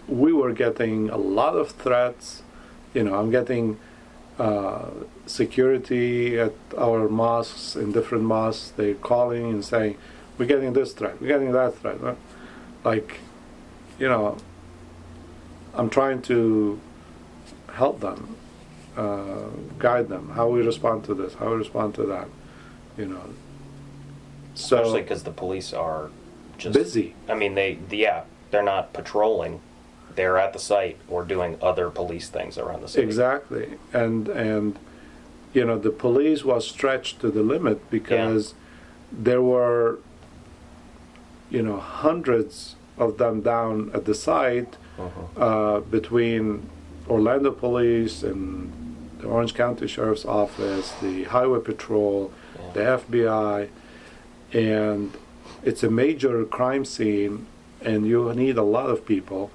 we were getting a lot of threats. I'm getting security at our mosques, in different mosques. They're calling and saying, we're getting this threat, we're getting that threat. Like, I'm trying to help them, guide them, how we respond to this, how we respond to that. So especially because the police are just busy. I mean, they're not patrolling. They're at the site or doing other police things around the city. Exactly, and the police was stretched to the limit because there were hundreds of them down at the site, between Orlando Police and the Orange County Sheriff's Office, the Highway Patrol, the FBI, and it's a major crime scene, and you need a lot of people.